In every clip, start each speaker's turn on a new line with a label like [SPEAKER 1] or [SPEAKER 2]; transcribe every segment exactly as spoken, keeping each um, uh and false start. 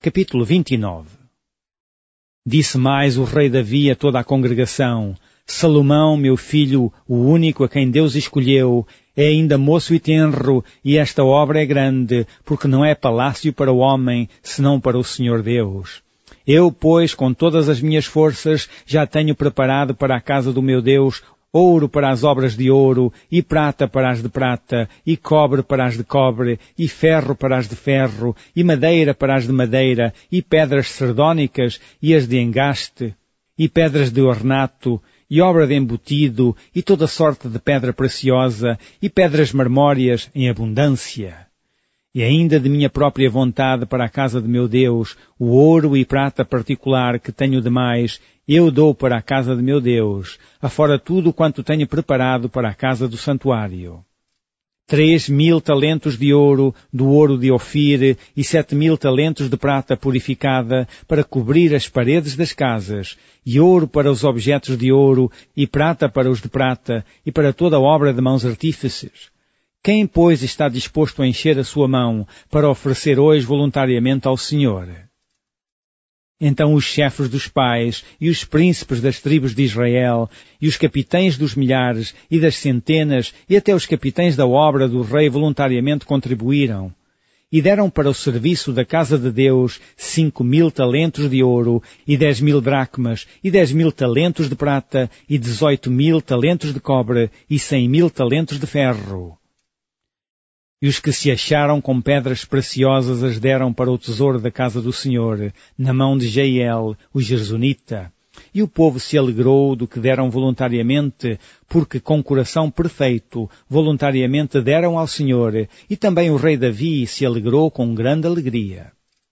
[SPEAKER 1] Capítulo vinte e nove. Disse mais o rei Davi a toda a congregação: Salomão, meu filho, o único a quem Deus escolheu, é ainda moço e tenro, e esta obra é grande, porque não é palácio para o homem, senão para o Senhor Deus. Eu, pois, com todas as minhas forças, já tenho preparado para a casa do meu Deus ouro para as obras de ouro, e prata para as de prata, e cobre para as de cobre, e ferro para as de ferro, e madeira para as de madeira, e pedras sardónicas, e as de engaste, e pedras de ornato, e obra de embutido, e toda sorte de pedra preciosa, e pedras marmóreas em abundância. E ainda de minha própria vontade para a casa de meu Deus, o ouro e prata particular que tenho demais, eu dou para a casa de meu Deus, afora tudo quanto tenho preparado para a casa do santuário. Três mil talentos de ouro, do ouro de Ofir, e sete mil talentos de prata purificada, para cobrir as paredes das casas, e ouro para os objetos de ouro, e prata para os de prata, e para toda a obra de mãos artífices. Quem, pois, está disposto a encher a sua mão para oferecer hoje voluntariamente ao Senhor? Então os chefes dos pais, e os príncipes das tribos de Israel, e os capitães dos milhares e das centenas, e até os capitães da obra do rei voluntariamente contribuíram, e deram para o serviço da casa de Deus cinco mil talentos de ouro, e dez mil dracmas, e dez mil talentos de prata, e dezoito mil talentos de cobre, e cem mil talentos de ferro. E os que se acharam com pedras preciosas as deram para o tesouro da casa do Senhor, na mão de Jeiel, o Gersonita. E o povo se alegrou do que deram voluntariamente, porque com coração perfeito, voluntariamente deram ao Senhor, e também o rei Davi se alegrou com grande alegria.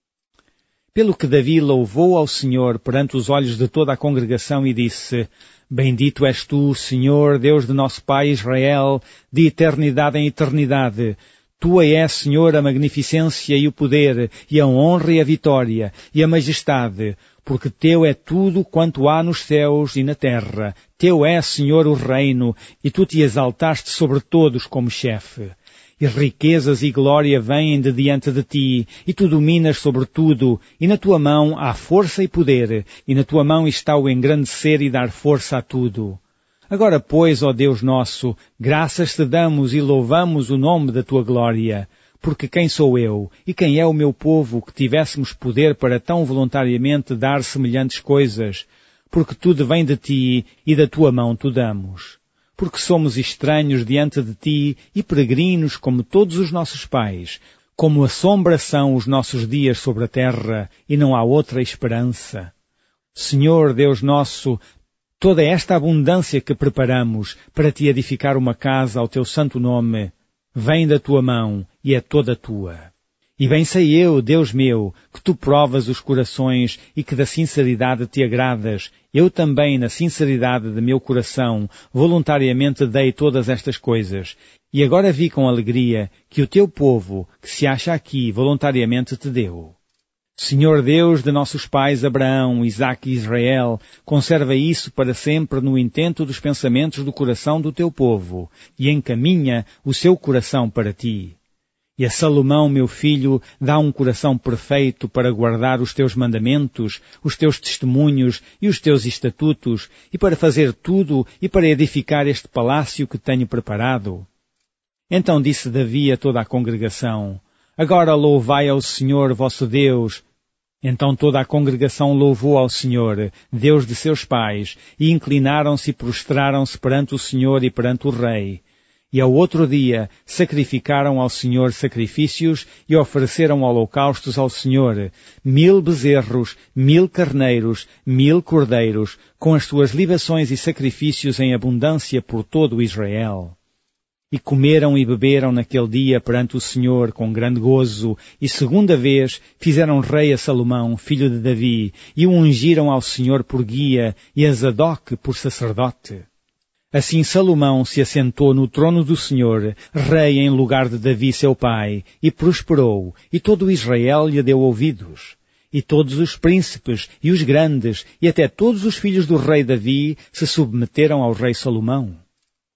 [SPEAKER 1] Pelo que Davi louvou ao Senhor perante os olhos de toda a congregação e disse: Bendito és tu, Senhor, Deus de nosso Pai Israel, de eternidade em eternidade. Tua é, Senhor, a magnificência e o poder, e a honra e a vitória, e a majestade, porque teu é tudo quanto há nos céus e na terra. Teu é, Senhor, o reino, e tu te exaltaste sobre todos como chefe. E riquezas e glória vêm de diante de ti, e tu dominas sobre tudo, e na tua mão há força e poder, e na tua mão está o engrandecer e dar força a tudo. Agora, pois, ó Deus nosso, graças te damos e louvamos o nome da tua glória, porque quem sou eu, e quem é o meu povo, que tivéssemos poder para tão voluntariamente dar semelhantes coisas, porque tudo vem de ti, e da tua mão tu damos. Porque somos estranhos diante de ti e peregrinos como todos os nossos pais, como a sombra são os nossos dias sobre a terra, e não há outra esperança. Senhor Deus nosso, toda esta abundância que preparamos para te edificar uma casa ao teu santo nome, vem da tua mão e é toda tua. E bem sei eu, Deus meu, que tu provas os corações e que da sinceridade te agradas. Eu também, na sinceridade de meu coração, voluntariamente dei todas estas coisas. E agora vi com alegria que o teu povo, que se acha aqui, voluntariamente te deu. Senhor Deus de nossos pais Abraão, Isaque e Israel, conserva isso para sempre no intento dos pensamentos do coração do teu povo, e encaminha o seu coração para ti. E a Salomão, meu filho, dá um coração perfeito para guardar os teus mandamentos, os teus testemunhos e os teus estatutos, e para fazer tudo e para edificar este palácio que tenho preparado. Então disse Davi a toda a congregação: Agora louvai ao Senhor vosso Deus. Então toda a congregação louvou ao Senhor, Deus de seus pais, e inclinaram-se e prostraram-se perante o Senhor e perante o rei. E ao outro dia sacrificaram ao Senhor sacrifícios e ofereceram holocaustos ao Senhor, mil bezerros, mil carneiros, mil cordeiros, com as suas libações e sacrifícios em abundância por todo o Israel. E comeram e beberam naquele dia perante o Senhor com grande gozo, e segunda vez fizeram rei a Salomão, filho de Davi, e o ungiram ao Senhor por guia, e a Zadok por sacerdote. Assim Salomão se assentou no trono do Senhor, rei em lugar de Davi seu pai, e prosperou, e todo o Israel lhe deu ouvidos. E todos os príncipes, e os grandes, e até todos os filhos do rei Davi se submeteram ao rei Salomão.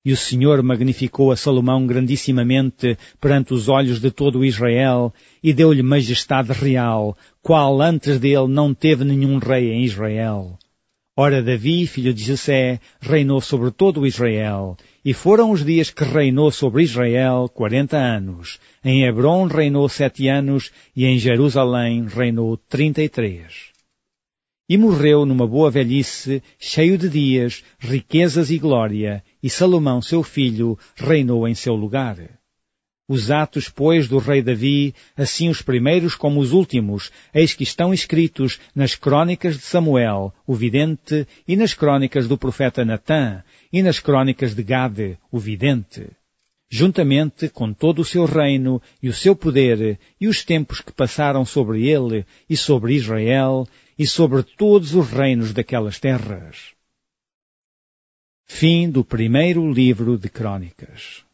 [SPEAKER 1] E o Senhor magnificou a Salomão grandissimamente perante os olhos de todo o Israel, e deu-lhe majestade real, qual antes dele não teve nenhum rei em Israel. Ora, Davi, filho de Jessé, reinou sobre todo o Israel, e foram os dias que reinou sobre Israel quarenta anos. Em Hebrom reinou sete anos, e em Jerusalém reinou trinta e três. E morreu numa boa velhice, cheio de dias, riquezas e glória, e Salomão, seu filho, reinou em seu lugar. Os atos, pois, do rei Davi, assim os primeiros como os últimos, eis que estão escritos nas crônicas de Samuel, o vidente, e nas crônicas do profeta Natã, e nas crônicas de Gade, o vidente. Juntamente com todo o seu reino e o seu poder, e os tempos que passaram sobre ele, e sobre Israel, e sobre todos os reinos daquelas terras. Fim do primeiro livro de Crônicas.